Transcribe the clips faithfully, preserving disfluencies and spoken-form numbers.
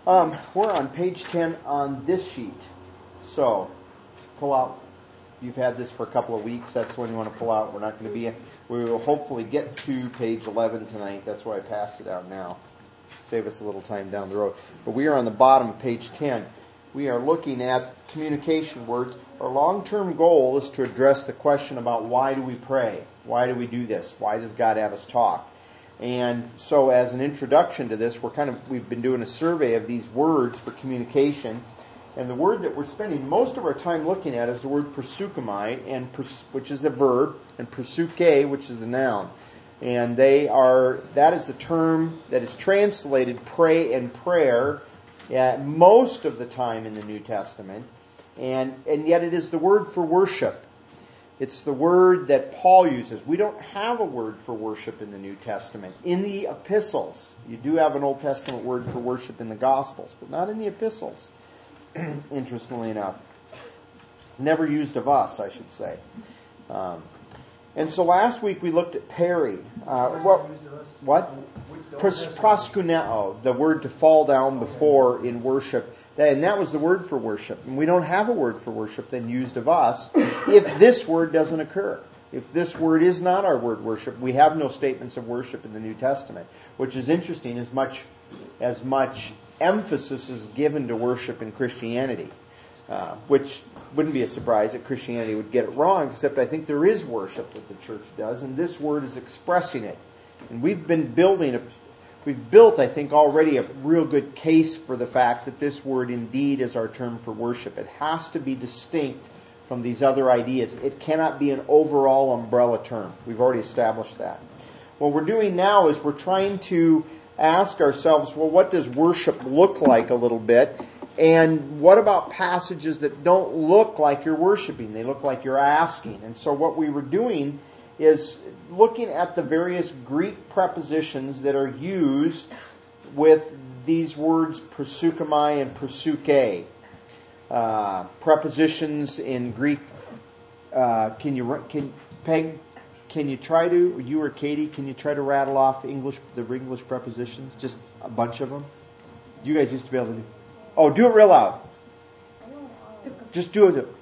Um, we're on page ten on this sheet. So, pull out. You've had this for a couple of weeks. That's the one you want to pull out. We're not going to be. We will hopefully get to page eleven tonight. That's why I passed it out now. Save us a little time down the road. But we are on the bottom of page ten. We are looking at communication words. Our long-term goal is to address the question about why do we pray? Why do we do this? Why does God have us talk? And so as an introduction to this, we're kind of, we've been doing a survey of these words for communication. And the word that we're spending most of our time looking at is the word proseuchomai, and which is a verb, and proseuche, which is a noun. And they are, that is the term that is translated pray and prayer at most of the time in the New Testament. And, and yet it is the word for worship. It's the word that Paul uses. We don't have a word for worship in the New Testament. In the epistles, you do have an Old Testament word for worship in the Gospels, but not in the epistles, interestingly enough. Never used of us, I should say. Um, and so last week we looked at peri. Uh, what? What? Pros- proskuneo, the word to fall down before in worship. And that was the word for worship. And we don't have a word for worship then used of us if this word doesn't occur. If this word is not our word worship, we have no statements of worship in the New Testament, which is interesting as much as much emphasis is given to worship in Christianity, uh, which wouldn't be a surprise that Christianity would get it wrong, except I think there is worship that the church does, and this word is expressing it. And we've been building a We've built, I think, already a real good case for the fact that this word indeed is our term for worship. It has to be distinct from these other ideas. It cannot be an overall umbrella term. We've already established that. What we're doing now is we're trying to ask ourselves, well, what does worship look like a little bit? And what about passages that don't look like you're worshiping? They look like you're asking. And so what we were doing is looking at the various Greek prepositions that are used with these words proseuchomai and proseuche. Uh, prepositions in Greek. Uh, can you, can Peg? Can you try to, you or Katie? Can you try to rattle off English the English prepositions? Just a bunch of them. You guys used to be able to do. Oh, do it real loud. Just do it.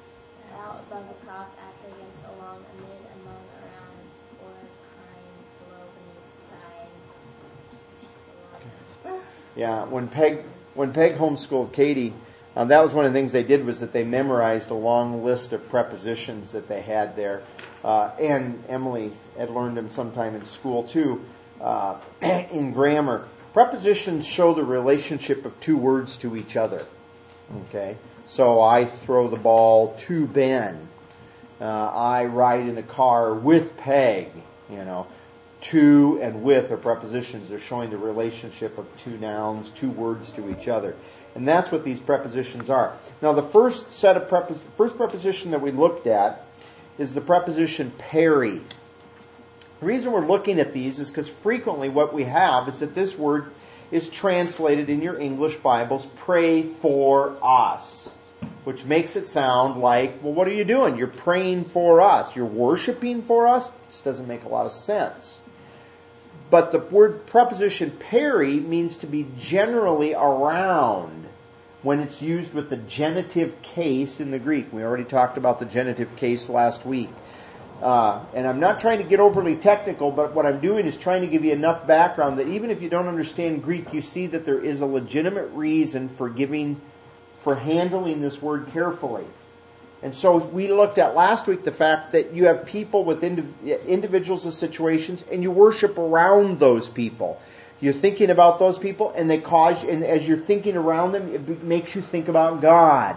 Yeah, when Peg when Peg homeschooled Katie, um, that was one of the things they did was that they memorized a long list of prepositions that they had there. Uh, and Emily had learned them sometime in school too, uh, in grammar. Prepositions show the relationship of two words to each other. Okay, so I throw the ball to Ben. Uh, I ride in a car with Peg, you know. To and with are prepositions. They're showing the relationship of two nouns, two words to each other. And that's what these prepositions are. Now the first set of prepos- first preposition that we looked at is the preposition peri. The reason we're looking at these is because frequently what we have is that this word is translated in your English Bibles, pray for us. Which makes it sound like, well, what are you doing? You're praying for us. You're worshiping for us? This doesn't make a lot of sense. But the word preposition peri means to be generally around when it's used with the genitive case in the Greek. We already talked about the genitive case last week. Uh, and I'm not trying to get overly technical, but what I'm doing is trying to give you enough background that even if you don't understand Greek, you see that there is a legitimate reason for giving, for handling this word carefully. And so we looked at last week the fact that you have people with indiv- individuals and situations, and you worship around those people. You're thinking about those people, and they cause, and as you're thinking around them, it makes you think about God.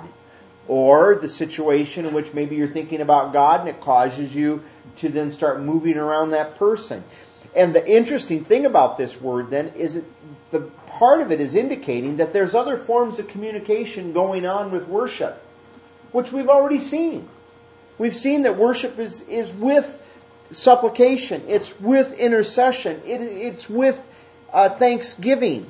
Or the situation in which maybe you're thinking about God, and it causes you to then start moving around that person. And the interesting thing about this word then is that the part of it is indicating that there's other forms of communication going on with worship, which we've already seen. We've seen that worship is, is with supplication. It's with intercession. It, it's with uh, thanksgiving.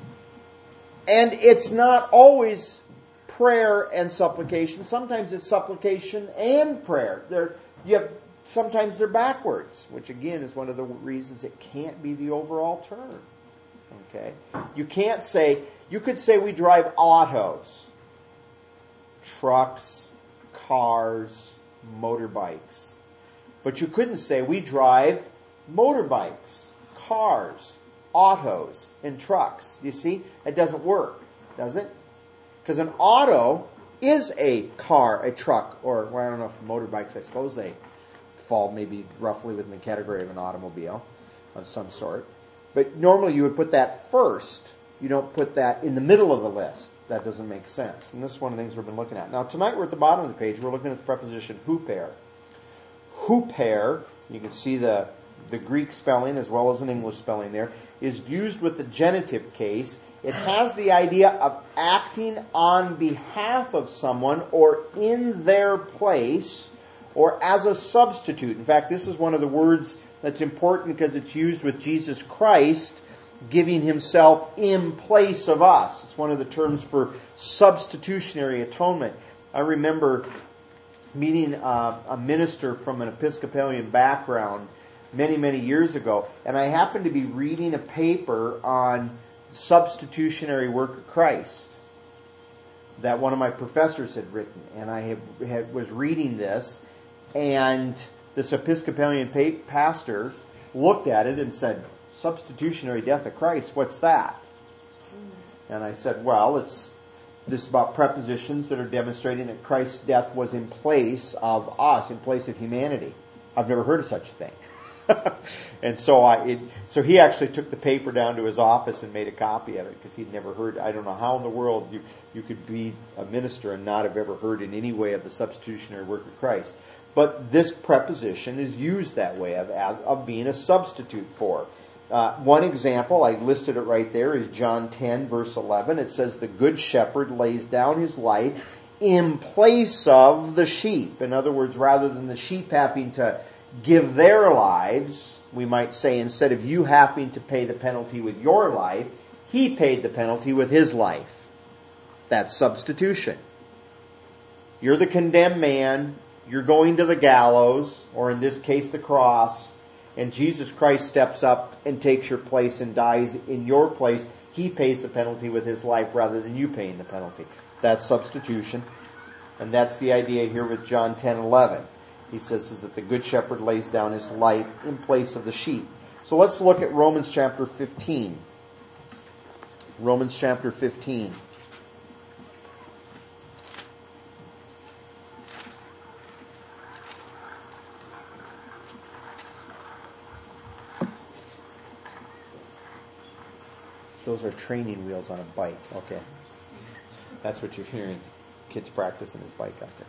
And it's not always prayer and supplication. Sometimes it's supplication and prayer. There, you have, sometimes they're backwards, which again is one of the reasons it can't be the overall term. Okay? You can't say, you could say we drive autos, trucks, cars, motorbikes. But you couldn't say we drive motorbikes, cars, autos, and trucks. You see? It doesn't work, does it? Because an auto is a car, a truck, or well, I don't know if motorbikes, I suppose they fall maybe roughly within the category of an automobile of some sort. But normally you would put that first. You don't put that in the middle of the list. That doesn't make sense. And this is one of the things we've been looking at. Now tonight we're at the bottom of the page. We're looking at the preposition huper. Huper, you can see the, the Greek spelling as well as an English spelling there, is used with the genitive case. It has the idea of acting on behalf of someone or in their place or as a substitute. In fact, this is one of the words that's important because it's used with Jesus Christ giving himself in place of us. It's one of the terms for substitutionary atonement. I remember meeting uh, a minister from an Episcopalian background many, many years ago, and I happened to be reading a paper on substitutionary work of Christ that one of my professors had written, and I had, had, was reading this, and this Episcopalian pa- pastor looked at it and said, "Substitutionary death of Christ, what's that?" And I said, well, it's this is about prepositions that are demonstrating that Christ's death was in place of us, in place of humanity. I've never heard of such a thing. And so I, it, so he actually took the paper down to his office and made a copy of it because he'd never heard. I don't know how in the world you you could be a minister and not have ever heard in any way of the substitutionary work of Christ. But this preposition is used that way of of being a substitute for. Uh, one example, I listed it right there, is John ten, verse eleven. It says, "The good shepherd lays down his life in place of the sheep." In other words, rather than the sheep having to give their lives, we might say, instead of you having to pay the penalty with your life, he paid the penalty with his life. That's substitution. You're the condemned man. You're going to the gallows, or in this case, the cross. And Jesus Christ steps up and takes your place and dies in your place. He pays the penalty with his life rather than you paying the penalty. That's substitution. And that's the idea here with John ten eleven. He says is that the good shepherd lays down his life in place of the sheep. So let's look at Romans chapter fifteen. Romans chapter fifteen. Those are training wheels on a bike. Okay. That's what you're hearing. Kids practicing his bike out there.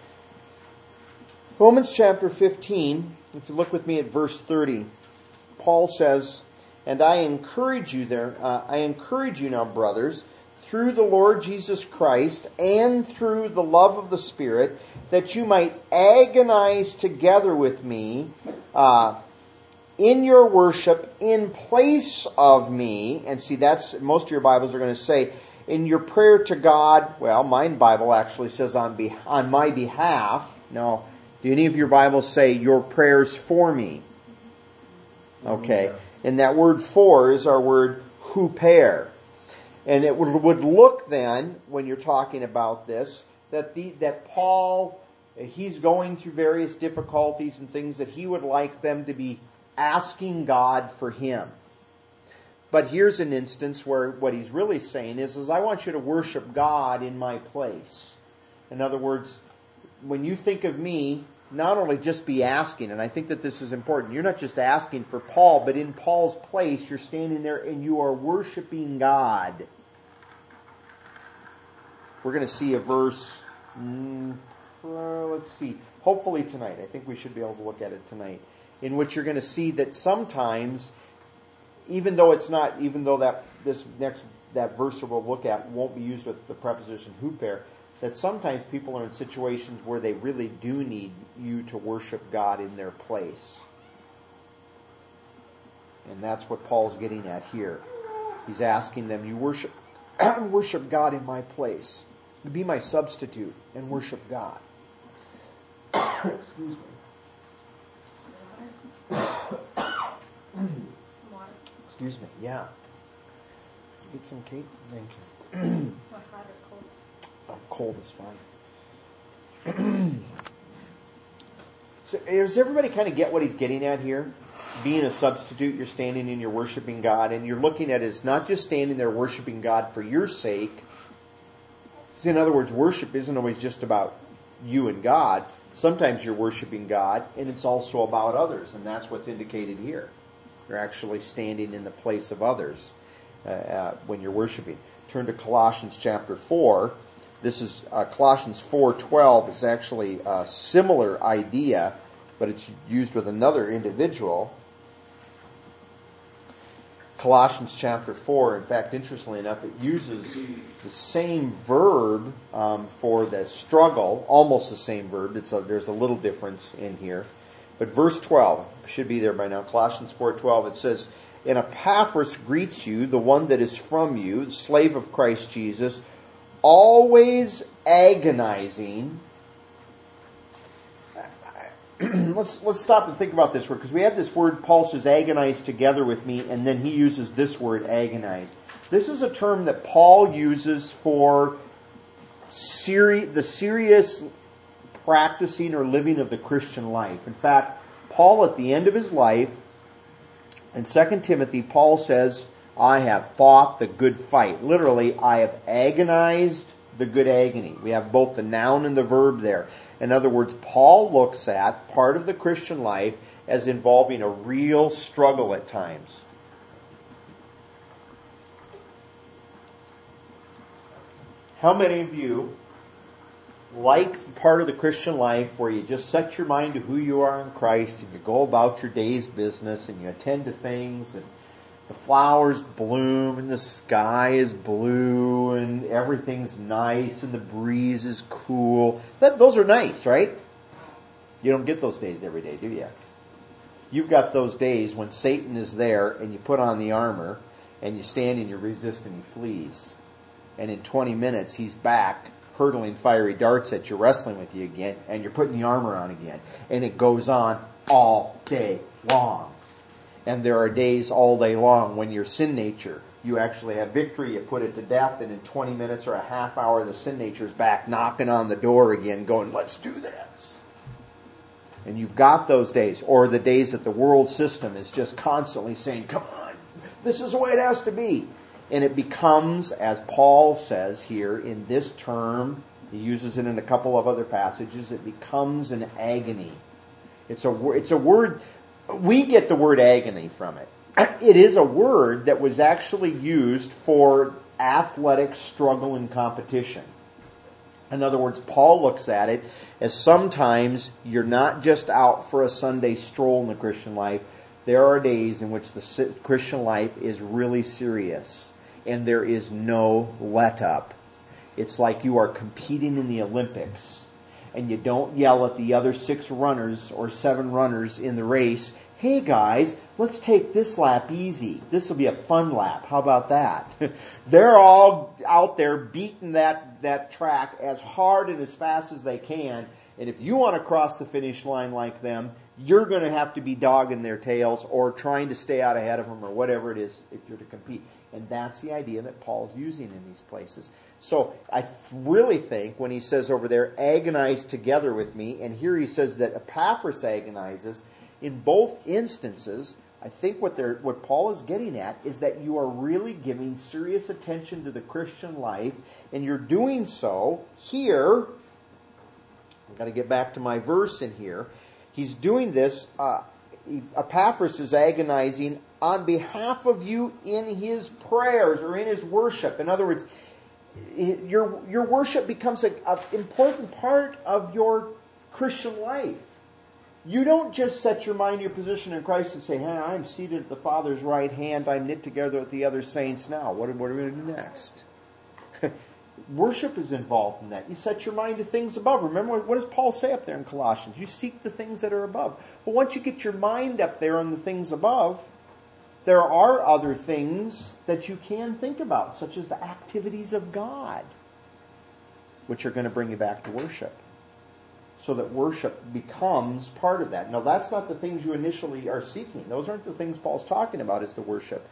Romans chapter fifteen, if you look with me at verse thirty, Paul says, "And I encourage you there, uh, I encourage you now, brothers, through the Lord Jesus Christ and through the love of the Spirit, that you might agonize together with me, uh, in your worship in place of me." And see, that's, most of your Bibles are going to say, in your prayer to God. Well, my Bible actually says on, be, on my behalf. No. Do any of your Bibles say your prayers for me? Okay. And that word for is our word huper. And it would, would look then, when you're talking about this, that the, that Paul, he's going through various difficulties and things that he would like them to be asking God for him. But here's an instance where what he's really saying is, is I want you to worship God in my place. In other words, when you think of me, not only just be asking, and I think that this is important, you're not just asking for Paul, but in Paul's place, you're standing there and you are worshiping God. We're going to see a verse, mm, uh, let's see, hopefully tonight. I think we should be able to look at it tonight, in which you're going to see that sometimes, even though it's not, even though that this next that verse we'll look at won't be used with the preposition huper, that sometimes people are in situations where they really do need you to worship God in their place. And that's what Paul's getting at here. He's asking them, you worship worship God in my place. Be my substitute and worship God. Excuse me. Excuse me, yeah. Get some cake? Thank you. Or hot or cold? Oh, cold is fine. So does everybody kind of get what he's getting at here? Being a substitute, you're standing and you're worshiping God, and you're looking at it as not just standing there worshiping God for your sake. In other words, worship isn't always just about you and God. Sometimes you're worshiping God, and it's also about others, and that's what's indicated here. You're actually standing in the place of others uh, uh, when you're worshiping. Turn to Colossians chapter four. This is uh, Colossians four twelve is actually a similar idea, but it's used with another individual. Colossians chapter four, in fact, interestingly enough, it uses the same verb um, for the struggle, almost the same verb. It's a, there's a little difference in here. But verse twelve should be there by now. Colossians four twelve, it says, "And Epaphras greets you, the one that is from you, the slave of Christ Jesus, always agonizing." let's let's stop and think about this word, because we have this word, Paul says, agonize together with me, and then he uses this word, agonize. This is a term that Paul uses for seri- the serious practicing or living of the Christian life. In fact, Paul at the end of his life, in Second Timothy, Paul says, "I have fought the good fight." Literally, I have agonized the good agony. We have both the noun and the verb there. In other words, Paul looks at part of the Christian life as involving a real struggle at times. How many of you like the part of the Christian life where you just set your mind to who you are in Christ and you go about your day's business and you attend to things and the flowers bloom and the sky is blue and everything's nice and the breeze is cool? That, those are nice, right? You don't get those days every day, do you? You've got those days when Satan is there and you put on the armor and you stand and you resist and he flees. And in twenty minutes he's back hurtling fiery darts at you, wrestling with you again, and you're putting the armor on again. And it goes on all day long. And there are days all day long when your sin nature, you actually have victory, you put it to death, and in twenty minutes or a half hour the sin nature's back knocking on the door again going, let's do this. And you've got those days, or the days that the world system is just constantly saying, come on, this is the way it has to be. And it becomes, as Paul says here in this term, he uses it in a couple of other passages, it becomes an agony. It's a, it's a word, we get the word agony from it. It is a word that was actually used for athletic struggle and competition. In other words, Paul looks at it as sometimes you're not just out for a Sunday stroll in the Christian life. There are days in which the Christian life is really serious. And there is no let up. It's like you are competing in the Olympics. And you don't yell at the other six runners or seven runners in the race, hey guys, let's take this lap easy. This will be a fun lap. How about that? They're all out there beating that, that track as hard and as fast as they can. And if you want to cross the finish line like them, you're going to have to be dogging their tails or trying to stay out ahead of them or whatever it is if you're to compete. And that's the idea that Paul's using in these places. So I th- really think when he says over there, agonize together with me, and here he says that Epaphras agonizes, in both instances, I think what they're, what Paul is getting at is that you are really giving serious attention to the Christian life, and you're doing so here. I've got to get back to my verse in here. He's doing this, uh, Epaphras is agonizing on behalf of you in his prayers or in his worship. In other words, your your worship becomes an important part of your Christian life. You don't just set your mind to your position in Christ and say, hey, I'm seated at the Father's right hand, I'm knit together with the other saints now. What, what are we going to do next? Worship is involved in that. You set your mind to things above. Remember, what does Paul say up there in Colossians? You seek the things that are above. But once you get your mind up there on the things above, there are other things that you can think about, such as the activities of God, which are going to bring you back to worship. So that worship becomes part of that. Now, that's not the things you initially are seeking. Those aren't the things Paul's talking about as the worship.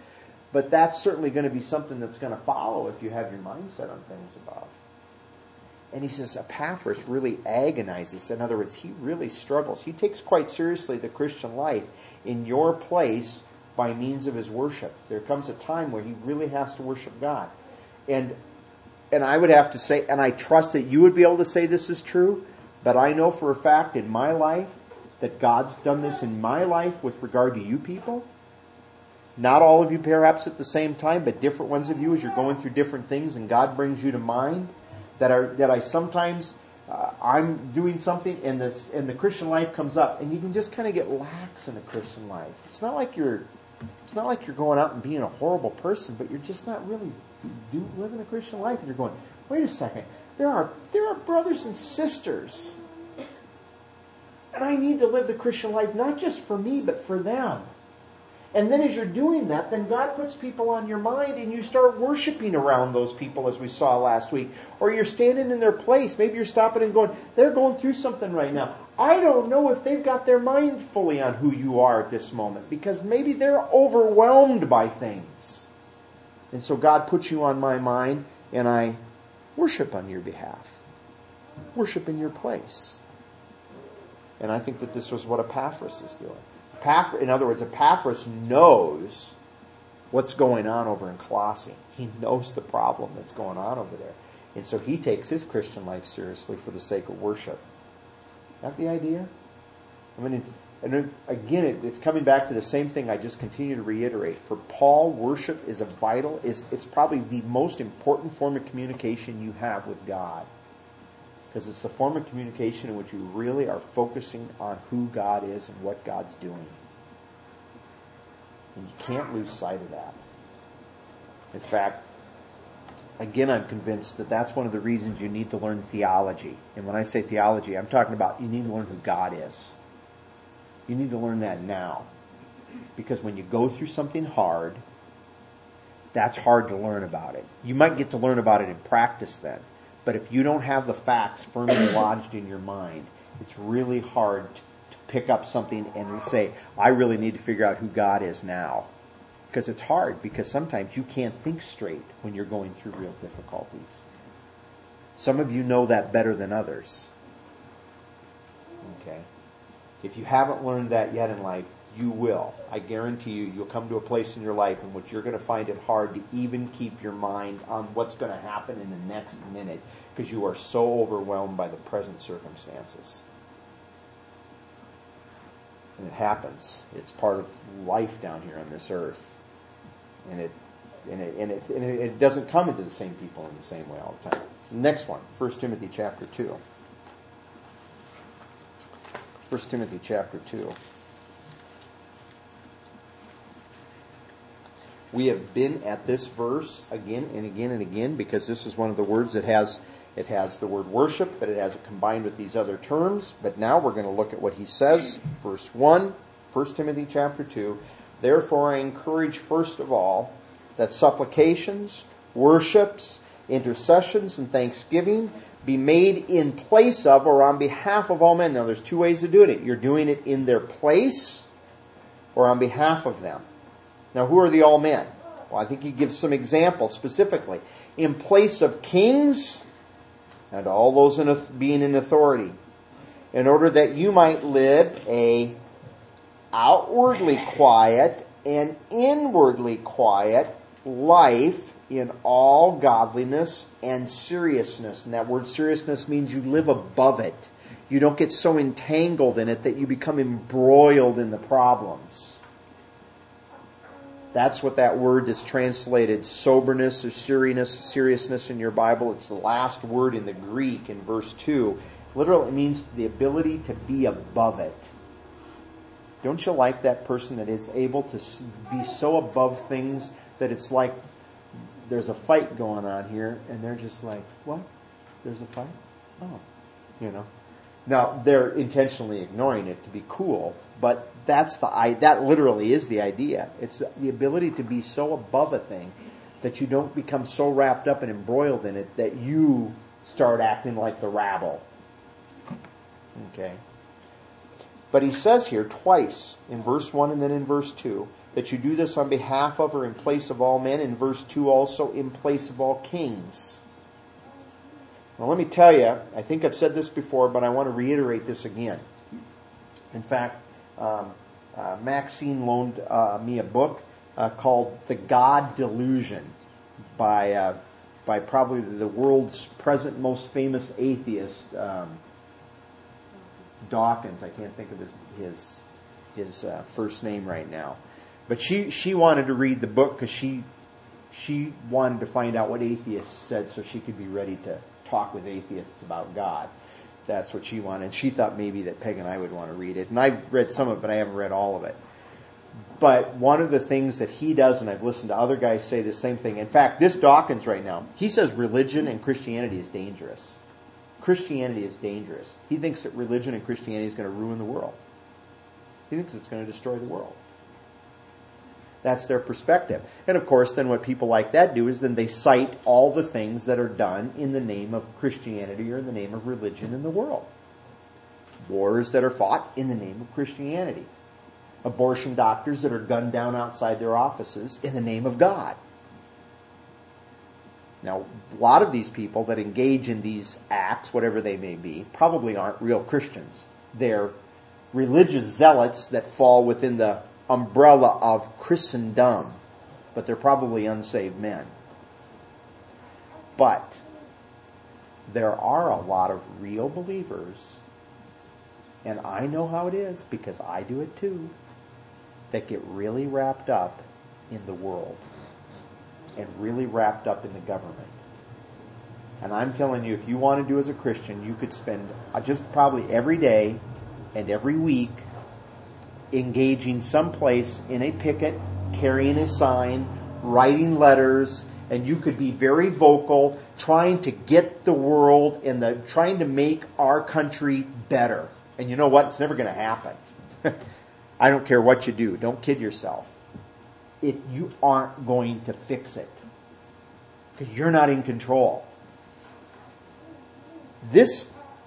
But that's certainly going to be something that's going to follow if you have your mindset on things above. And he says Epaphras really agonizes. In other words, he really struggles. He takes quite seriously the Christian life in your place by means of his worship. There comes a time where he really has to worship God. And and I would have to say, and I trust that you would be able to say this is true, but I know for a fact in my life that God's done this in my life with regard to you people. Not all of you perhaps at the same time, but different ones of you as you're going through different things and God brings you to mind. That are that I sometimes uh, I'm doing something and this and the Christian life comes up and you can just kind of get lax in the Christian life. It's not like you're it's not like you're going out and being a horrible person, but you're just not really do living a Christian life. And you're going, wait a second, there are there are brothers and sisters, and I need to live the Christian life not just for me but for them. And then as you're doing that, then God puts people on your mind and you start worshiping around those people as we saw last week. Or you're standing in their place. Maybe you're stopping and going, they're going through something right now. I don't know if they've got their mind fully on who you are at this moment because maybe they're overwhelmed by things. And so God puts you on my mind and I worship on your behalf. Worship in your place. And I think that this was what Epaphras is doing. In other words, Epaphras knows what's going on over in Colossae. He knows the problem that's going on over there. And so he takes his Christian life seriously for the sake of worship. Is that the idea? I mean, and again, it, it's coming back to the same thing I just continue to reiterate. For Paul, worship is a vital, is it's probably the most important form of communication you have with God. Because it's the form of communication in which you really are focusing on who God is and what God's doing. And you can't lose sight of that. In fact, again, I'm convinced that that's one of the reasons you need to learn theology. And when I say theology, I'm talking about you need to learn who God is. You need to learn that now. Because when you go through something hard, that's hard to learn about it. You might get to learn about it in practice then. But if you don't have the facts firmly lodged in your mind, it's really hard to pick up something and say, I really need to figure out who God is now. Because it's hard, because sometimes you can't think straight when you're going through real difficulties. Some of you know that better than others. Okay? If you haven't learned that yet in life, you will. I guarantee you, you'll come to a place in your life in which you're going to find it hard to even keep your mind on what's going to happen in the next minute because you are so overwhelmed by the present circumstances. And it happens. It's part of life down here on this earth. And it and it, and it, and it, it doesn't come into the same people in the same way all the time. Next one, First Timothy chapter two. First Timothy chapter two. We have been at this verse again and again and again because this is one of the words that has it has the word worship, but it has it combined with these other terms. But now we're going to look at what he says. Verse one, First Timothy chapter two. Therefore I encourage first of all that supplications, worships, intercessions, and thanksgiving be made in place of or on behalf of all men. Now there's two ways of doing it. You're doing it in their place or on behalf of them. Now, who are the all men? Well, I think he gives some examples specifically. In place of kings and all those in, being in authority, in order that you might live a outwardly quiet and inwardly quiet life in all godliness and seriousness. And that word seriousness means you live above it. You don't get so entangled in it that you become embroiled in the problems. That's what that word that's translated soberness or seriousness, seriousness in your Bible. It's the last word in the Greek in verse two. Literally, it means the ability to be above it. Don't you like that person that is able to be so above things that it's like there's a fight going on here and they're just like, what? There's a fight? Oh, you know. Now, they're intentionally ignoring it to be cool, but that's the that literally is the idea. It's the ability to be so above a thing that you don't become so wrapped up and embroiled in it that you start acting like the rabble. Okay. But he says here twice, in verse one and then in verse two, that you do this on behalf of or in place of all men. In verse two also, in place of all kings. Now let me tell you, I think I've said this before, but I want to reiterate this again. In fact, um, uh, Maxine loaned uh, me a book uh, called The God Delusion by uh, by probably the world's present most famous atheist, um, Dawkins. I can't think of his his, his uh, first name right now. But she, she wanted to read the book because she she wanted to find out what atheists said so she could be ready to talk with atheists about God. That's what she wanted. She thought maybe that Peg and I would want to read it. And I've read some of it, but I haven't read all of it. But one of the things that he does, and I've listened to other guys say the same thing. In fact, this Dawkins right now, he says religion and Christianity is dangerous. Christianity is dangerous. He thinks that religion and Christianity is going to ruin the world. He thinks it's going to destroy the world. That's their perspective. And of course, then what people like that do is then they cite all the things that are done in the name of Christianity or in the name of religion in the world. Wars that are fought in the name of Christianity. Abortion doctors that are gunned down outside their offices in the name of God. Now, a lot of these people that engage in these acts, whatever they may be, probably aren't real Christians. They're religious zealots that fall within the umbrella of Christendom, but they're probably unsaved men. But there are a lot of real believers, and I know how it is because I do it too, that get really wrapped up in the world and really wrapped up in the government. And I'm telling you, if you want to do as a Christian, you could spend just probably every day and every week engaging someplace in a picket, carrying a sign, writing letters, and you could be very vocal, trying to get the world and the trying to make our country better. And you know what? It's never going to happen. I don't care what you do. Don't kid yourself. It, you aren't going to fix it because you're not in control. This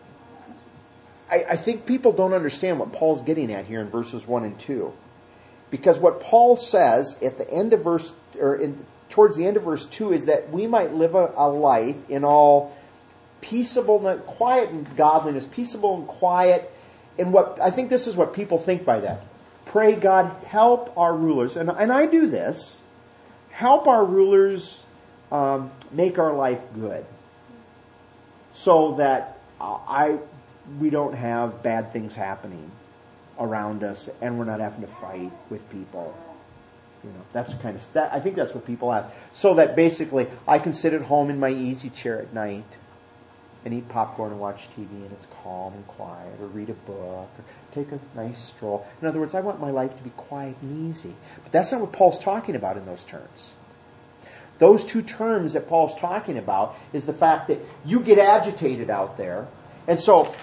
I think people don't understand what Paul's getting at here in verses one and two. Because what Paul says at the end of verse, or in, towards the end of verse two is that we might live a, a life in all peaceable, quiet and godliness, peaceable and quiet. And what, I think this is what people think by that. Pray God, help our rulers. And, and I do this. Help our rulers um, make our life good. So that uh, I... we don't have bad things happening around us and we're not having to fight with people. You know, that's kind of, that, I think that's what people ask. So that basically I can sit at home in my easy chair at night and eat popcorn and watch T V and it's calm and quiet, or read a book or take a nice stroll. In other words, I want my life to be quiet and easy. But that's not what Paul's talking about in those terms. Those two terms that Paul's talking about is the fact that you get agitated out there. And so,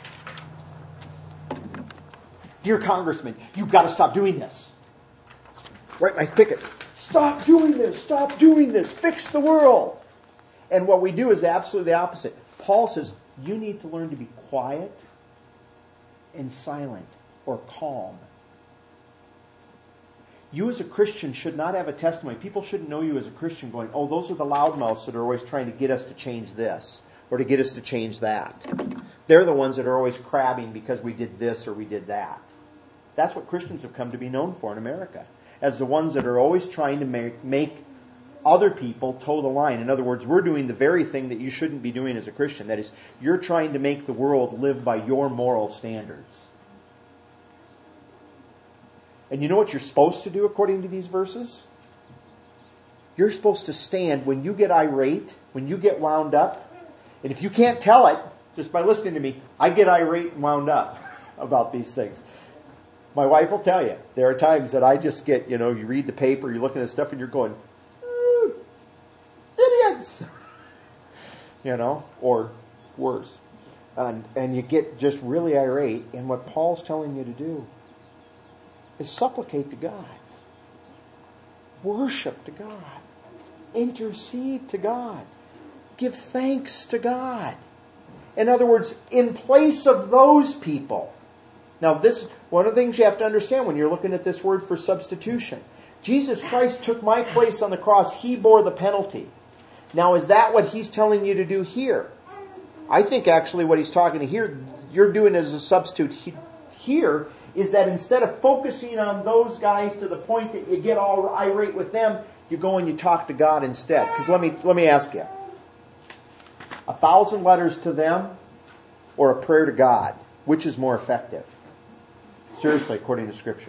dear congressman, you've got to stop doing this. Write my picket. Stop doing this. Stop doing this. Fix the world. And what we do is absolutely the opposite. Paul says, you need to learn to be quiet and silent or calm. You as a Christian should not have a testimony. People shouldn't know you as a Christian going, oh, those are the loudmouths that are always trying to get us to change this or to get us to change that. They're the ones that are always crabbing because we did this or we did that. That's what Christians have come to be known for in America, as the ones that are always trying to make, make other people toe the line. In other words, we're doing the very thing that you shouldn't be doing as a Christian. That is, you're trying to make the world live by your moral standards. And you know what you're supposed to do according to these verses? You're supposed to stand when you get irate, when you get wound up. And if you can't tell it, just by listening to me, I get irate and wound up about these things. My wife will tell you, there are times that I just get, you know, you read the paper, you're looking at stuff and you're going, mm, idiots! You know, or worse. And, and you get just really irate. And what Paul's telling you to do is supplicate to God. Worship to God. Intercede to God. Give thanks to God. In other words, in place of those people. Now this, one of the things you have to understand when you're looking at this word for substitution. Jesus Christ took my place on the cross. He bore the penalty. Now, is that what He's telling you to do here? I think actually what He's talking to here, you're doing as a substitute he, here, is that instead of focusing on those guys to the point that you get all irate with them, you go and you talk to God instead. Because let me, let me ask you. A thousand letters to them or a prayer to God, which is more effective? Seriously, according to Scripture.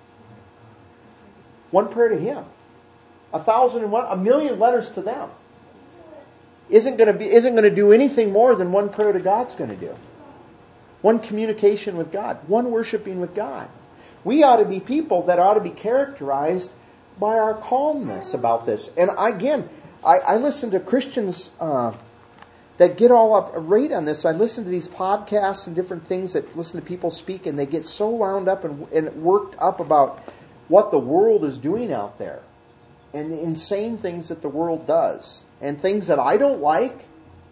One prayer to Him. A thousand and one, a million letters to them. Isn't going to be, isn't going to do anything more than one prayer to God's going to do. One communication with God. One worshiping with God. We ought to be people that ought to be characterized by our calmness about this. And again, I, I listen to Christians uh, that get all up rate on this. I listen to these podcasts and different things that listen to people speak, and they get so wound up and, and worked up about what the world is doing out there. And the insane things that the world does. And things that I don't like.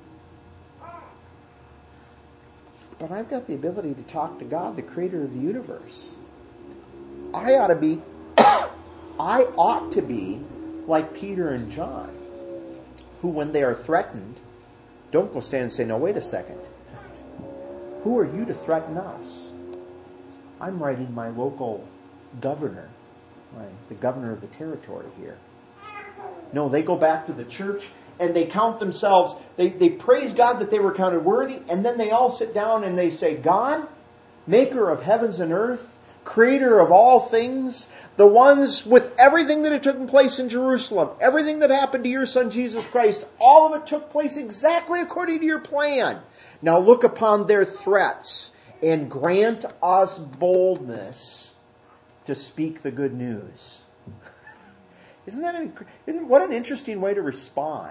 But I've got the ability to talk to God, the creator of the universe. I ought to be, I ought to be like Peter and John, who when they are threatened, don't go stand and say, no, wait a second. Who are you to threaten us? I'm writing my local governor, right, the governor of the territory here. No, they go back to the church and they count themselves, they, they praise God that they were counted worthy, and then they all sit down and they say, God, maker of heavens and earth, creator of all things, the ones with everything that had taken place in Jerusalem, everything that happened to your Son Jesus Christ, all of it took place exactly according to your plan. Now look upon their threats and grant us boldness to speak the good news. Isn't that an, isn't, what an interesting way to respond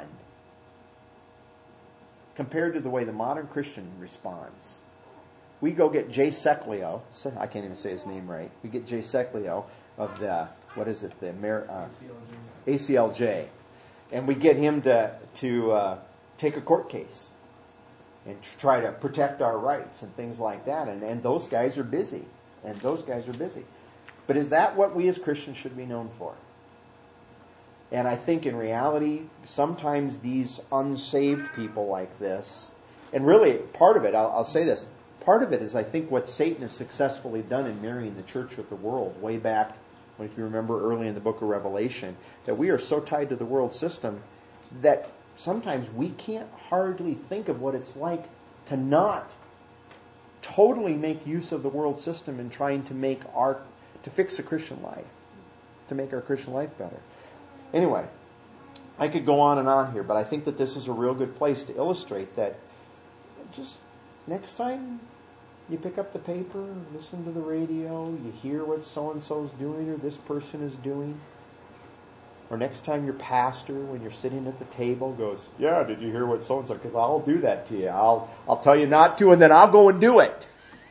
compared to the way the modern Christian responds. We go get Jay Seclio. I can't even say his name right. We get Jay Seclio of the, what is it, the Amer, uh, A C L J. And we get him to, to uh, take a court case and try to protect our rights and things like that. And, and those guys are busy. And those guys are busy. But is that what we as Christians should be known for? And I think in reality, sometimes these unsaved people like this, and really part of it, I'll, I'll say this, part of it is I think what Satan has successfully done in marrying the church with the world way back, when, if you remember early in the book of Revelation, that we are so tied to the world system that sometimes we can't hardly think of what it's like to not totally make use of the world system in trying to make our, to fix the Christian life, to make our Christian life better. Anyway, I could go on and on here, but I think that this is a real good place to illustrate that just next time you pick up the paper, listen to the radio, you hear what so-and-so's doing or this person is doing, or next time your pastor, when you're sitting at the table, goes, yeah, did you hear what so-and-so, because I'll do that to you. I'll, I'll tell you not to, and then I'll go and do it.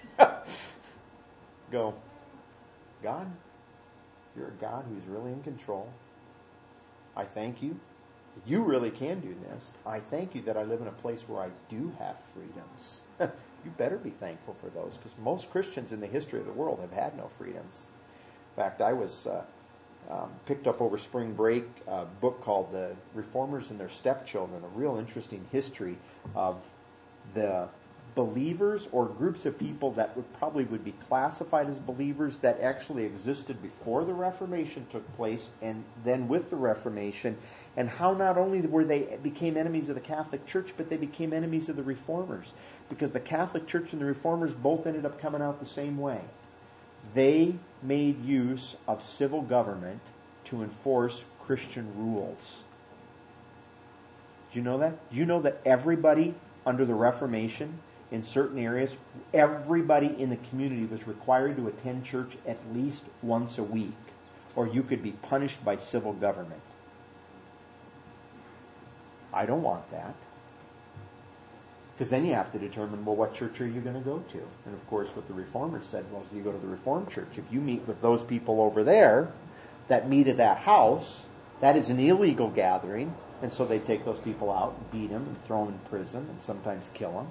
Go, God, you're a God who's really in control. I thank you. You really can do this. I thank you that I live in a place where I do have freedoms. You better be thankful for those, because most Christians in the history of the world have had no freedoms. In fact, I was uh, um, picked up over spring break a book called The Reformers and Their Stepchildren, a real interesting history of the believers or groups of people that would probably would be classified as believers that actually existed before the Reformation took place and then with the Reformation, and how not only were they became enemies of the Catholic Church, but they became enemies of the Reformers, because the Catholic Church and the Reformers both ended up coming out the same way. They made use of civil government to enforce Christian rules. Do you know that? Do you know that everybody under the Reformation, in certain areas, everybody in the community was required to attend church at least once a week, or you could be punished by civil government. I don't want that. Because then you have to determine, well, what church are you going to go to? And of course, what the Reformers said was, you go to the Reformed church. If you meet with those people over there that meet at that house, that is an illegal gathering. And so they take those people out and beat them and throw them in prison and sometimes kill them.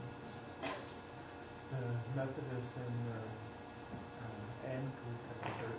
The Methodist and uh, uh, Anglican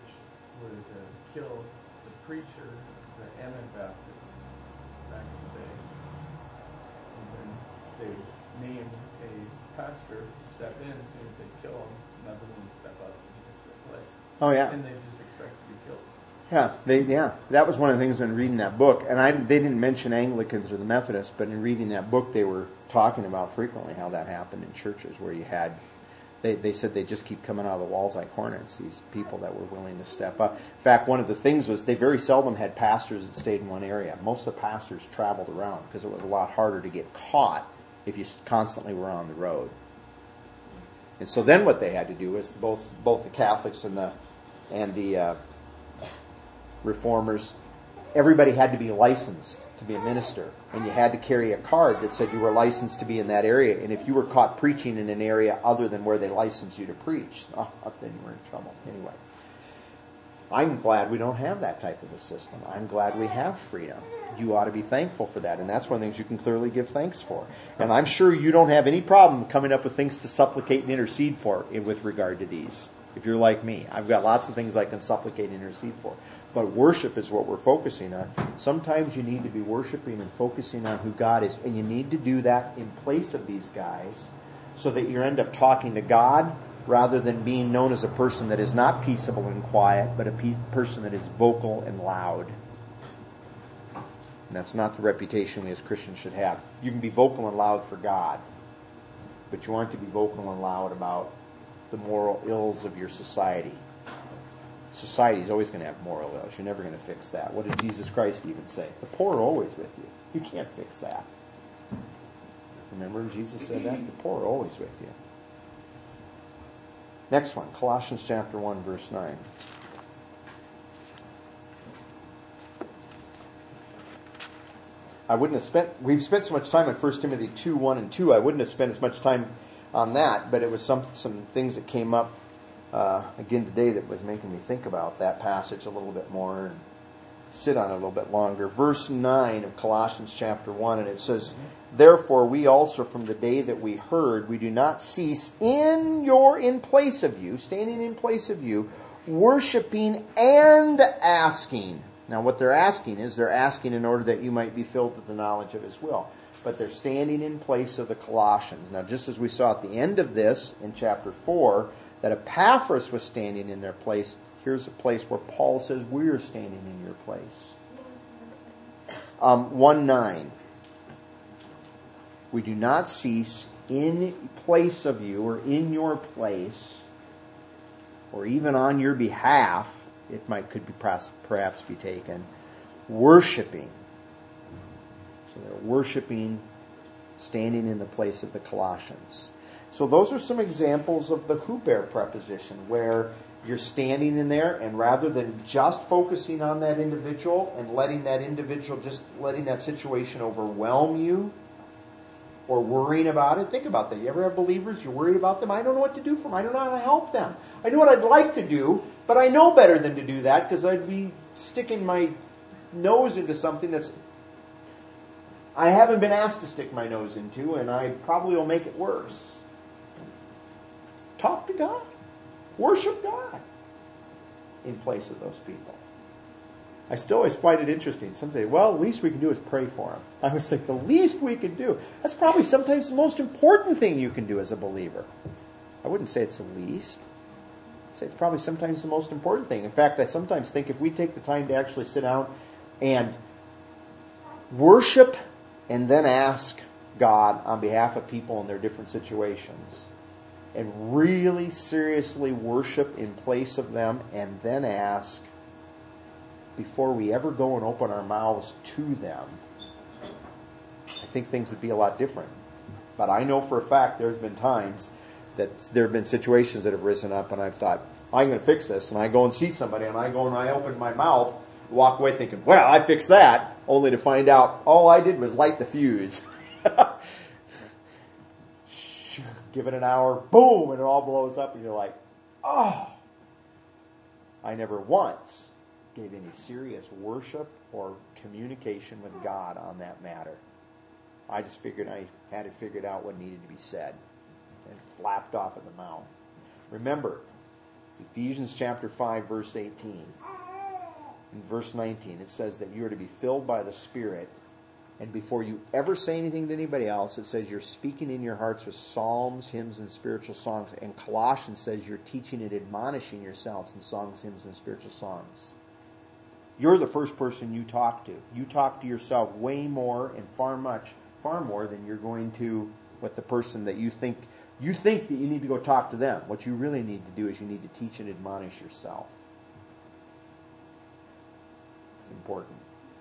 preacher, the Anabaptists, back in the day. And then they named a pastor to step in as soon as they kill him, another one to step up and take their place. Oh, yeah. And they just expect to be killed. Yeah, they, yeah, that was one of the things when reading that book, and I, they didn't mention Anglicans or the Methodists, but in reading that book, they were talking about frequently how that happened in churches where you had, they, they said they just keep coming out of the walls like hornets, these people that were willing to step up. In fact, one of the things was they very seldom had pastors that stayed in one area. Most of the pastors traveled around because it was a lot harder to get caught if you constantly were on the road. And so then what they had to do is both both the Catholics and the and the uh, Reformers, everybody had to be licensed to be a minister, and you had to carry a card that said you were licensed to be in that area. And if you were caught preaching in an area other than where they licensed you to preach, oh, then you were in trouble. Anyway, I'm glad we don't have that type of a system. I'm glad we have freedom. You ought to be thankful for that, and that's one of the things you can clearly give thanks for. And I'm sure you don't have any problem coming up with things to supplicate and intercede for with regard to these. If you're like me, I've got lots of things I can supplicate and intercede for. But worship is what we're focusing on. Sometimes you need to be worshiping and focusing on who God is, and you need to do that in place of these guys so that you end up talking to God rather than being known as a person that is not peaceable and quiet, but a pe- person that is vocal and loud. And that's not the reputation we as Christians should have. You can be vocal and loud for God, but you aren't to be vocal and loud about the moral ills of your society. Society is always going to have moral ills. You're never going to fix that. What did Jesus Christ even say? The poor are always with you. You can't fix that. Remember Jesus said that? The poor are always with you. Next one, Colossians chapter one, verse nine. I wouldn't have spent, we've spent so much time on First Timothy two, one and two, I wouldn't have spent as much time on that, but it was some, some things that came up uh, again today that was making me think about that passage a little bit more and sit on it a little bit longer. Verse nine of Colossians chapter one, and it says, "Therefore we also from the day that we heard, we do not cease in your, in place of you, standing in place of you, worshiping and asking." Now what they're asking is they're asking in order that you might be filled with the knowledge of His will. But they're standing in place of the Colossians. Now just as we saw at the end of this in chapter four, that Epaphras was standing in their place, here's a place where Paul says we're standing in your place. Um, one nine. "We do not cease in place of you, or in your place, or even on your behalf," it might could be perhaps be taken, "worshiping." So they're worshiping, standing in the place of the Colossians. So those are some examples of the huper preposition, where you're standing in there, and rather than just focusing on that individual and letting that individual, just letting that situation overwhelm you, or worrying about it. Think about that. You ever have believers, you're worried about them? I don't know what to do for them. I don't know how to help them. I know what I'd like to do, but I know better than to do that because I'd be sticking my nose into something that's I haven't been asked to stick my nose into, and I probably will make it worse. Talk to God. Worship God in place of those people. I still always find it interesting. Some say, well, the least we can do is pray for them. I always think the least we can do. That's probably sometimes the most important thing you can do as a believer. I wouldn't say it's the least. I'd say it's probably sometimes the most important thing. In fact, I sometimes think if we take the time to actually sit down and worship and then ask God on behalf of people in their different situations, and really seriously worship in place of them, and then ask before we ever go and open our mouths to them, I think things would be a lot different. But I know for a fact there's been times that there have been situations that have risen up and I've thought, I'm going to fix this. And I go and see somebody and I go and I open my mouth, walk away thinking, well, I fixed that, only to find out all I did was light the fuse. Give it an hour, boom, and it all blows up and you're like, oh, I never once gave any serious worship or communication with God on that matter. I just figured I had it figured out what needed to be said and flapped off at the mouth. Remember, Ephesians chapter five, verse eighteen. In verse nineteen, it says that you are to be filled by the Spirit, and before you ever say anything to anybody else, it says you're speaking in your hearts with psalms, hymns, and spiritual songs. And Colossians says you're teaching and admonishing yourselves in songs, hymns, and spiritual songs. You're the first person you talk to. You talk to yourself way more and far much, far more than you're going to with the person that you think, you think that you need to go talk to them. What you really need to do is you need to teach and admonish yourself. It's important.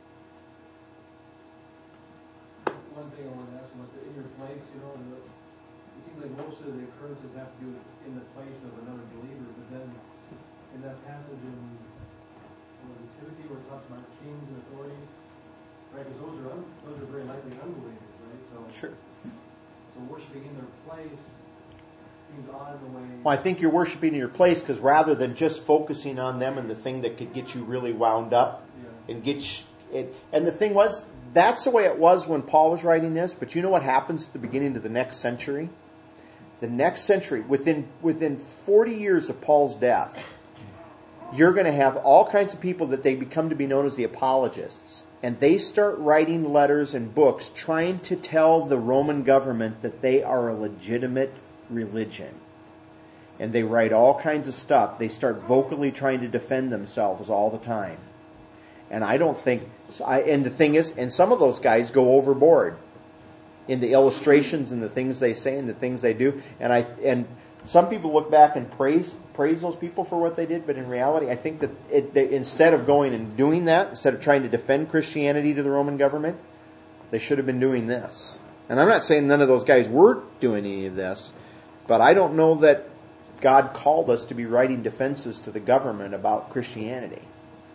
One thing I wanted to ask was in your place, you know, the, it seems like most of the occurrences have to do in the place of another believer, but then in that passage in what was it, Timothy, where it talks about kings and authorities, right? Because those are un, those are very likely unbelievers, right? So Sure. So worshiping in their place seems odd in a way. Well, I think you're worshiping in your place because rather than just focusing on them and the thing that could get you really wound up Yeah. and get you, it, and the thing was, that's the way it was when Paul was writing this, but you know what happens at the beginning of the next century? The next century, within within forty years of Paul's death, you're going to have all kinds of people that they become to be known as the apologists. And they start writing letters and books trying to tell the Roman government that they are a legitimate religion. And they write all kinds of stuff. They start vocally trying to defend themselves all the time. And I don't think, and the thing is, and some of those guys go overboard in the illustrations and the things they say and the things they do. And I, and some people look back and praise praise those people for what they did, but in reality, I think that it, they, instead of going and doing that, instead of trying to defend Christianity to the Roman government, they should have been doing this. And I'm not saying none of those guys were doing any of this, but I don't know that God called us to be writing defenses to the government about Christianity.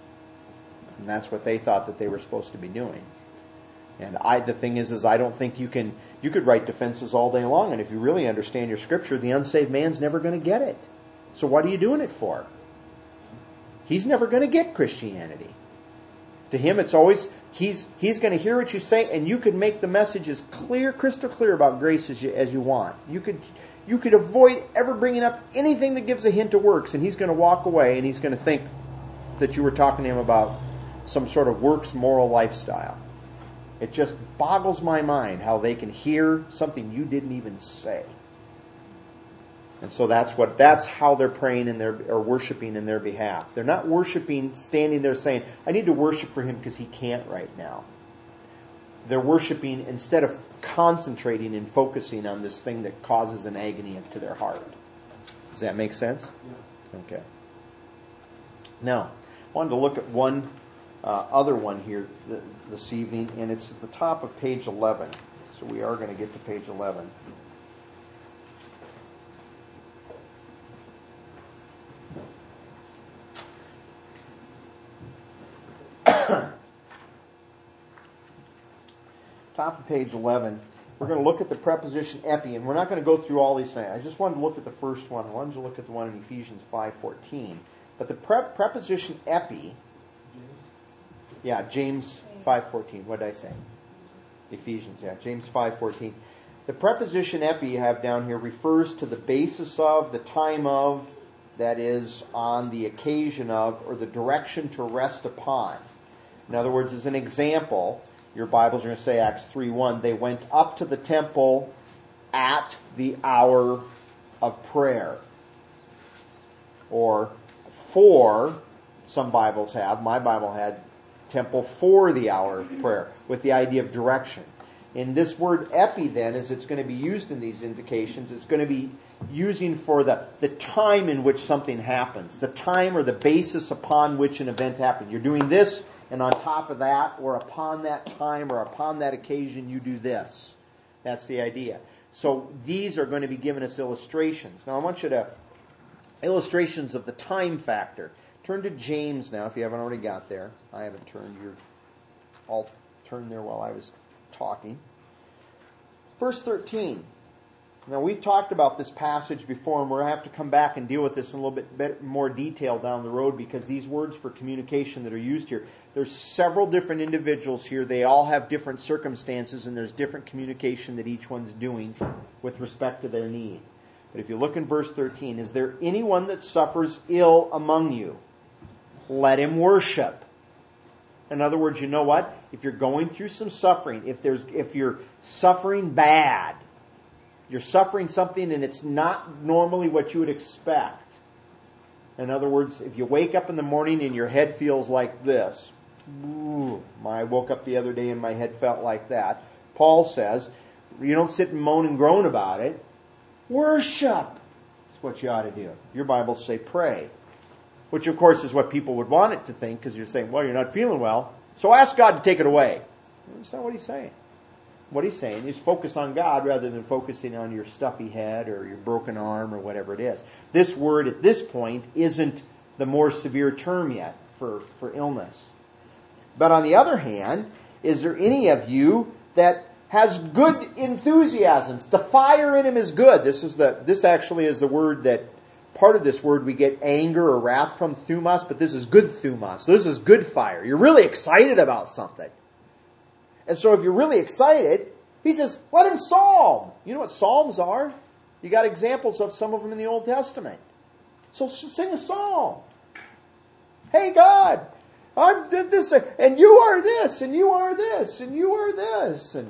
And that's what they thought that they were supposed to be doing. And I, the thing is, is I don't think you can, you could write defenses all day long, and if you really understand your scripture, the unsaved man's never going to get it. So what are you doing it for? He's never going to get Christianity. To him, it's always, he's, he's going to hear what you say, and you could make the message as clear, crystal clear about grace as you, as you want. You could, you could avoid ever bringing up anything that gives a hint of works, and he's going to walk away, and he's going to think that you were talking to him about some sort of works moral lifestyle. It just boggles my mind how they can hear something you didn't even say. And so that's what, that's how they're praying in their, or worshiping in their behalf. They're not worshiping, standing there saying, I need to worship for him because he can't right now. They're worshiping instead of concentrating and focusing on this thing that causes an agony to their heart. Does that make sense? Yeah. Okay. Now, I wanted to look at one uh, other one here th- this evening, and it's at the top of page eleven. So we are going to get to page eleven. Top of page eleven, we're going to look at the preposition epi, and we're not going to go through all these things. I just wanted to look at the first one. I wanted to look at the one in Ephesians five fourteen. But the pre- preposition epi, yeah, James five fourteen. What did I say? Ephesians, yeah, James five fourteen. The preposition epi you have down here refers to the basis of, the time of, that is, on the occasion of, or the direction to rest upon. In other words, as an example, your Bibles are going to say Acts three one, they went up to the temple at the hour of prayer. Or for, some Bibles have, my Bible had temple for the hour of prayer, with the idea of direction. In this word epi then, as it's going to be used in these indications, it's going to be using for the, the time in which something happens, the time or the basis upon which an event happened. You're doing this, and on top of that, or upon that time, or upon that occasion, you do this. That's the idea. So these are going to be giving us illustrations. Now I want you to, illustrations of the time factor. Turn to James now, if you haven't already got there. I haven't turned. You're all turned there while I was talking. Verse thirteen. Now we've talked about this passage before, and we're going to have to come back and deal with this in a little bit better, more detail down the road, because these words for communication that are used here, there's several different individuals here. They all have different circumstances, and there's different communication that each one's doing with respect to their need. But if you look in verse thirteen, is there anyone that suffers ill among you? Let him worship. In other words, you know what? If you're going through some suffering, if there's, if you're suffering bad, you're suffering something and it's not normally what you would expect. In other words, if you wake up in the morning and your head feels like this, ooh, I woke up the other day and my head felt like that. Paul says, you don't sit and moan and groan about it. Worship. That's what you ought to do. Your Bibles say pray. Which of course is what people would want it to think, because you're saying, well, you're not feeling well, so ask God to take it away. That's not what he's saying. What he's saying is focus on God rather than focusing on your stuffy head or your broken arm or whatever it is. This word at this point isn't the more severe term yet for, for illness. But on the other hand, is there any of you that has good enthusiasms? The fire in him is good. This is the, this actually is the word that, part of this word we get anger or wrath from, thumos, but this is good thumos. So this is good fire. You're really excited about something. And so if you're really excited, he says, let him psalm. You know what psalms are? You got examples of some of them in the Old Testament. So sing a psalm. Hey God, I did this, and you are this, and you are this, and you are this. And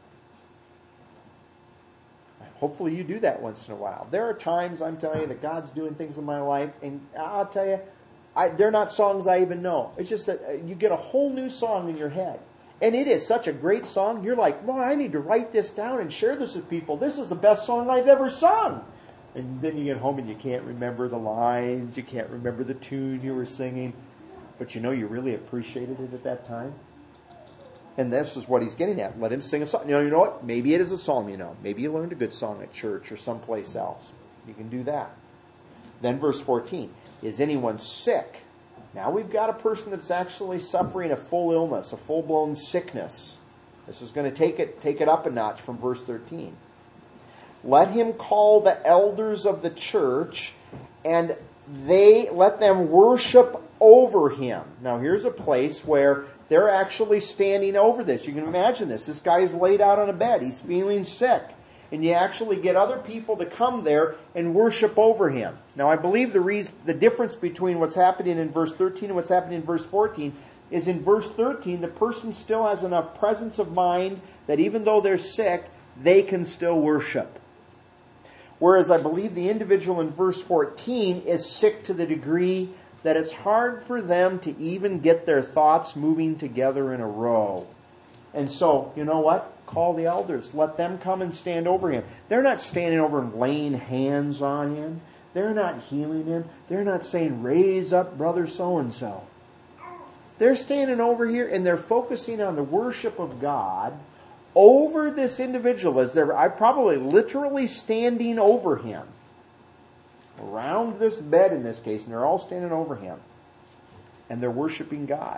hopefully you do that once in a while. There are times, I'm telling you, that God's doing things in my life, and I'll tell you, I, they're not songs I even know. It's just that you get a whole new song in your head. And it is such a great song. You're like, well, I need to write this down and share this with people. This is the best song I've ever sung. And then you get home and you can't remember the lines. You can't remember the tune you were singing. But you know you really appreciated it at that time. And this is what he's getting at. Let him sing a song. You know, you know what? Maybe it is a psalm, you know. Maybe you learned a good song at church or someplace else. You can do that. Then verse fourteen. Is anyone sick? Now we've got a person that's actually suffering a full illness, a full-blown sickness. This is going to take it, take it up a notch from verse thirteen. Let him call the elders of the church, and they let them worship over him. Now here's a place where they're actually standing over this. You can imagine this. This guy is laid out on a bed. He's feeling sick. And you actually get other people to come there and worship over him. Now I believe the reason, the difference between what's happening in verse thirteen and what's happening in verse fourteen is in verse thirteen, the person still has enough presence of mind that even though they're sick, they can still worship. Whereas I believe the individual in verse fourteen is sick to the degree that it's hard for them to even get their thoughts moving together in a row. And so, you know what? Call the elders. Let them come and stand over him. They're not standing over and laying hands on him. They're not healing him. They're not saying, raise up brother so-and-so. They're standing over here and they're focusing on the worship of God over this individual as they're I probably literally standing over him. Around this bed in this case, and they're all standing over him. And they're worshiping God.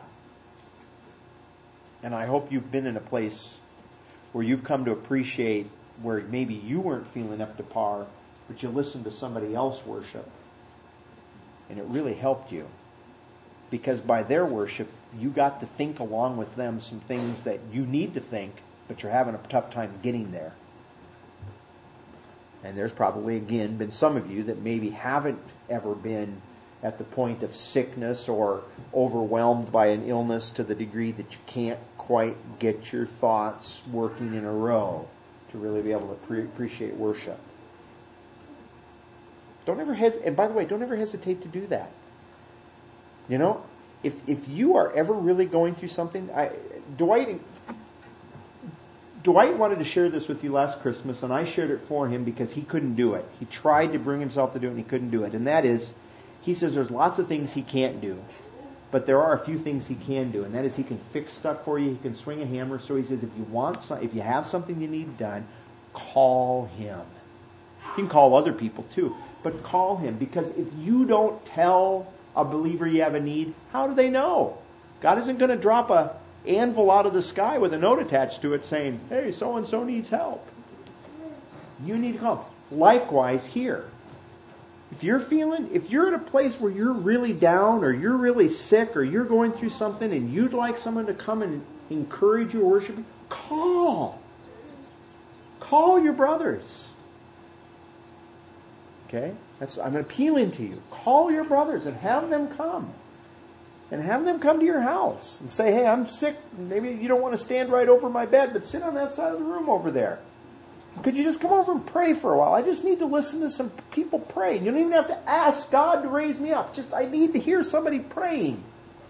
And I hope you've been in a place where you've come to appreciate where maybe you weren't feeling up to par, but you listened to somebody else worship. And it really helped you. Because by their worship, you got to think along with them some things that you need to think, but you're having a tough time getting there. And there's probably, again, been some of you that maybe haven't ever been at the point of sickness or overwhelmed by an illness to the degree that you can't quite get your thoughts working in a row to really be able to pre- appreciate worship. Don't ever hesitate, and by the way, don't ever hesitate to do that. You know, if if you are ever really going through something, I, Dwight, Dwight wanted to share this with you last Christmas, and I shared it for him because he couldn't do it. He tried to bring himself to do it, and he couldn't do it. And that is, he says there's lots of things he can't do. But there are a few things he can do, and that is he can fix stuff for you. He can swing a hammer. So he says, if you want, some, if you have something you need done, call him. You can call other people too, but call him, because if you don't tell a believer you have a need, how do they know? God isn't going to drop a anvil out of the sky with a note attached to it saying, "Hey, so and so needs help." You need to call. Likewise here. If you're feeling, if you're at a place where you're really down or you're really sick or you're going through something and you'd like someone to come and encourage you or worship you, call. Call your brothers. Okay? That's, I'm appealing to you. Call your brothers and have them come. and have them come to your house and say, hey, I'm sick. Maybe you don't want to stand right over my bed, but sit on that side of the room over there. Could you just come over and pray for a while? I just need to listen to some people pray. You don't even have to ask God to raise me up. Just, I need to hear somebody praying.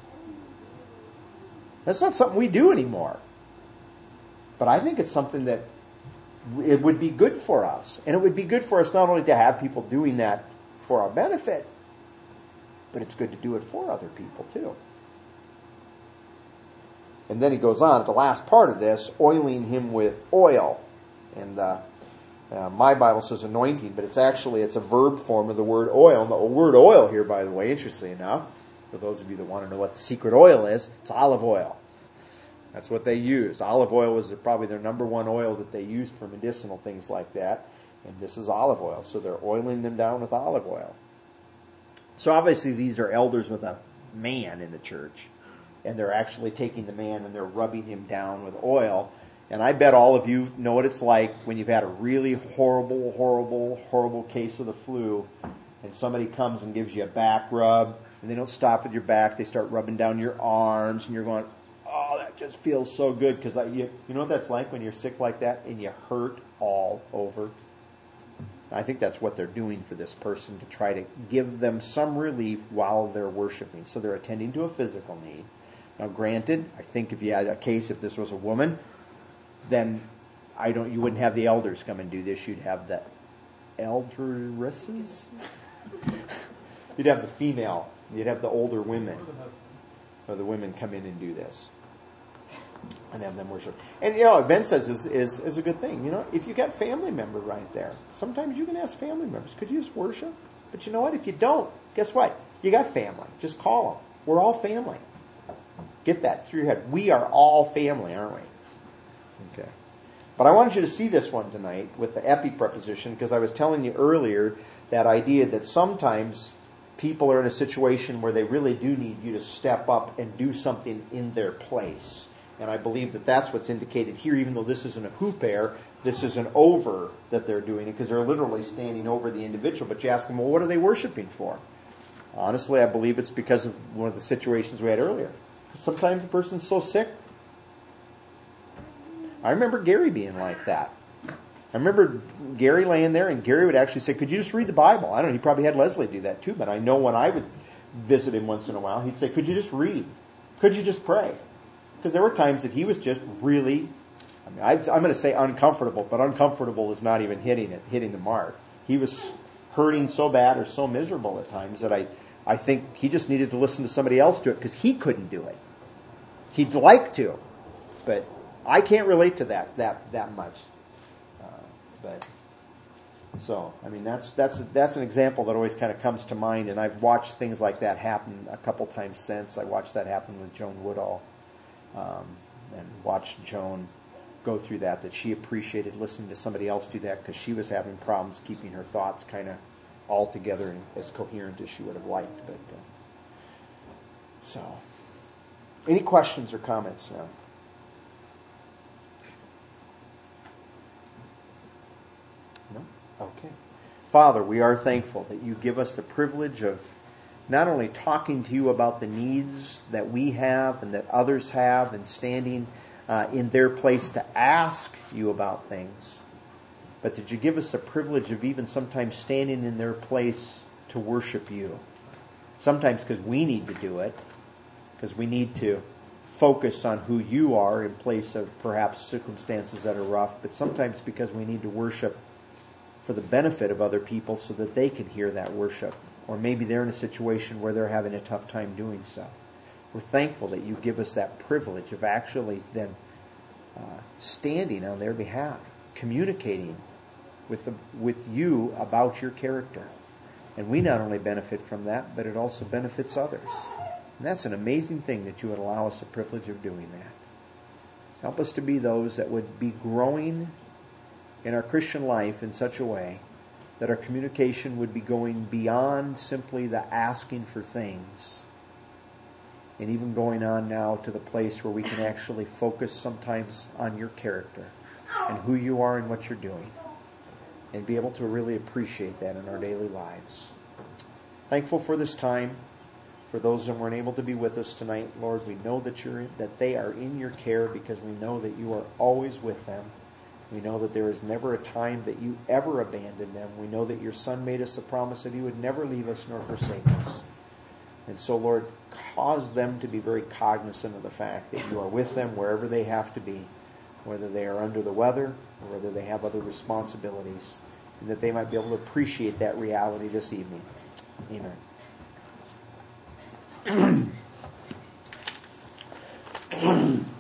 That's not something we do anymore. But I think it's something that it would be good for us. And it would be good for us not only to have people doing that for our benefit, but it's good to do it for other people too. And then he goes on at the last part of this, oiling him with oil. And uh, uh, my Bible says anointing, but it's actually, it's a verb form of the word oil. And the word oil here, by the way, interestingly enough, for those of you that want to know what the secret oil is, it's olive oil. That's what they used. Olive oil was probably their number one oil that they used for medicinal things like that. And this is olive oil. So they're oiling them down with olive oil. So obviously these are elders with a man in the church. And they're actually taking the man and they're rubbing him down with oil. And I bet all of you know what it's like when you've had a really horrible, horrible, horrible case of the flu and somebody comes and gives you a back rub and they don't stop with your back. They start rubbing down your arms and you're going, oh, that just feels so good. Because you, you know what that's like when you're sick like that and you hurt all over? I think that's what they're doing for this person to try to give them some relief while they're worshiping. So they're attending to a physical need. Now granted, I think if you had a case, if this was a woman, then I don't. You wouldn't have the elders come and do this. You'd have the elderesses. You'd have the female. You'd have the older women, or the women come in and do this, and have them worship. And you know, what Ben says is is is a good thing. You know, if you got family member right there, sometimes you can ask family members, could you just worship? But you know what? If you don't, guess what? You got family. Just call them. We're all family. Get that through your head. We are all family, aren't we? Okay. But I wanted you to see this one tonight with the epi preposition because I was telling you earlier that idea that sometimes people are in a situation where they really do need you to step up and do something in their place. And I believe that that's what's indicated here, even though this isn't a huper, this is an over that they're doing it because they're literally standing over the individual. But you ask them, well, what are they worshiping for? Honestly, I believe it's because of one of the situations we had earlier. Sometimes a person's so sick. I remember Gary being like that. I remember Gary laying there and Gary would actually say, could you just read the Bible? I don't know, he probably had Leslie do that too, but I know when I would visit him once in a while, he'd say, could you just read? Could you just pray? Because there were times that he was just really, I mean, I, I'm going to say uncomfortable, but uncomfortable is not even hitting it, hitting the mark. He was hurting so bad or so miserable at times that I, I think he just needed to listen to somebody else do it because he couldn't do it. He'd like to, but I can't relate to that that that much. Uh, but so I mean that's that's that's an example that always kind of comes to mind, and I've watched things like that happen a couple times since. I watched that happen with Joan Woodall, um, and watched Joan go through that. That she appreciated listening to somebody else do that because she was having problems keeping her thoughts kind of all together and as coherent as she would have liked. But uh, so, any questions or comments now? No? Okay. Father, we are thankful that you give us the privilege of not only talking to you about the needs that we have and that others have and standing uh, in their place to ask you about things, but that you give us the privilege of even sometimes standing in their place to worship you. Sometimes because we need to do it, because we need to focus on who you are in place of perhaps circumstances that are rough, but sometimes because we need to worship for the benefit of other people so that they can hear that worship. Or maybe they're in a situation where they're having a tough time doing so. We're thankful that you give us that privilege of actually then uh, standing on their behalf, communicating with the, with you about your character. And we not only benefit from that, but it also benefits others. And that's an amazing thing that you would allow us the privilege of doing that. Help us to be those that would be growing in our Christian life in such a way that our communication would be going beyond simply the asking for things, and even going on now to the place where we can actually focus sometimes on your character and who you are and what you're doing, and be able to really appreciate that in our daily lives. Thankful for this time. For those that weren't able to be with us tonight, Lord, we know that you're that they are in your care because we know that you are always with them. We know that there is never a time that you ever abandon them. We know that your Son made us a promise that he would never leave us nor forsake us. And so, Lord, cause them to be very cognizant of the fact that you are with them wherever they have to be, whether they are under the weather or whether they have other responsibilities, and that they might be able to appreciate that reality this evening. Amen.